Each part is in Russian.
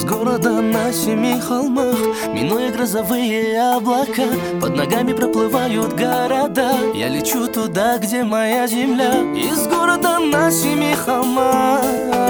города на 7 холмах, минуя грозовые облака, под ногами проплывают города. Я лечу туда, где моя земля. Из города на 7 холмах,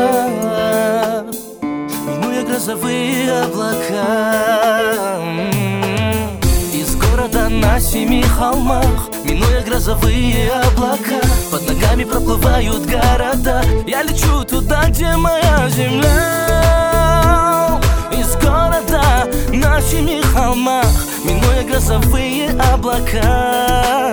минуя грозовые облака. Из города на 7 холмах, минуя грозовые облака, под ногами проплывают города. Я лечу туда, где моя земля. Из города на 7 холмах, минуя грозовые облака.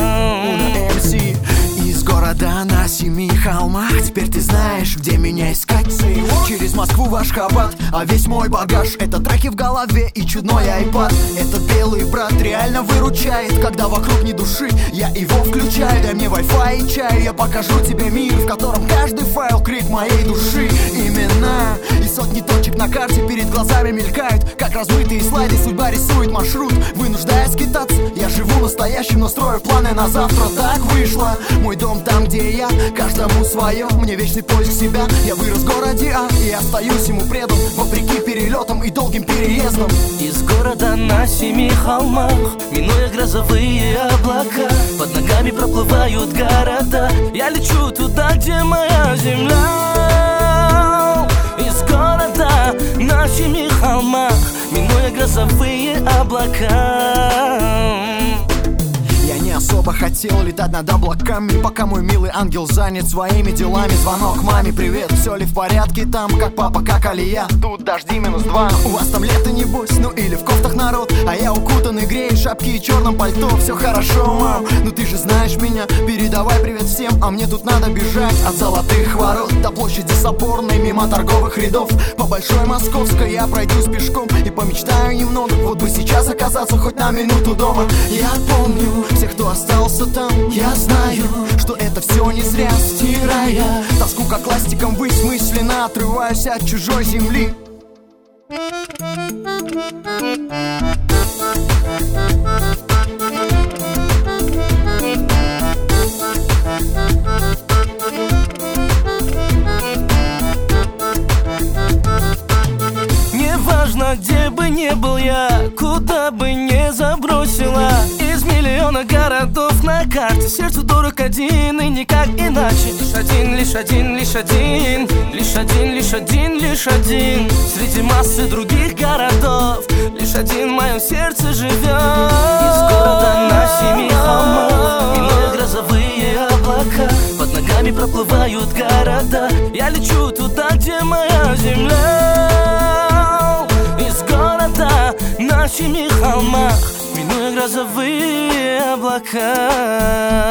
Из города на 7 холмах, теперь ты знаешь, где меня искать. Через Москву в Ашхабад, а весь мой багаж — это треки в голове и чудной айпад. Этот белый брат реально выручает, когда вокруг ни души, я его включаю. Дай мне Wi-Fi и чай, я покажу тебе мир, в котором каждый файл — крик моей души. Имена и сотни точек на карте перед глазами мелькают, как размытые слайды, судьба рисует маршрут, вынуждая скитаться. Я живу настоящим, но строю планы на завтра. Так вышло, мой дом там, где я, каждому свое, мне вечный поиск себя. Я вырос в городе А и остаюсь ему предан, вопреки перелетам и долгим переездам. Из города на 7 холмах, минуя грозовые облака, под ногами проплывают города. Я лечу туда, где моя земля. Из города на 7 холмах, минуя грозовые облака. Я не особо хотел летать над облаками, пока мой милый ангел занят своими делами. Звонок маме: привет, все ли в порядке там? Как папа, как Алия? Тут дожди -2. У вас там лето небось, ну или в кофтах народ, а я укутанный, грею шапки и черном пальто. Все хорошо, мам, ну ты же знаешь меня, передавай привет всем. А мне тут надо бежать от Золотых ворот до площади Соборной, мимо торговых рядов. По Большой Московской я пройдусь пешком и помечтаю немного. Вот бы сейчас оказаться хоть на минуту дома. Я помню всех, кто остался там. Я знаю, что это все не зря. Стирая тоску, как ластиком ввысь, мысленно отрываюсь от чужой земли. Неважно, где бы ни был я, куда бы ни забросила, из миллиона городов на карте сердцу дорог один и никак иначе. Лишь один, лишь один, лишь один, лишь один, лишь один, лишь один среди массы других городов. Лишь один в моем сердце живет. Из города на 7 холмах, минуя грозовые облака, под ногами проплывают города. Я лечу туда, где моя земля. Из города на 7 холмах, минуя грозовые облака.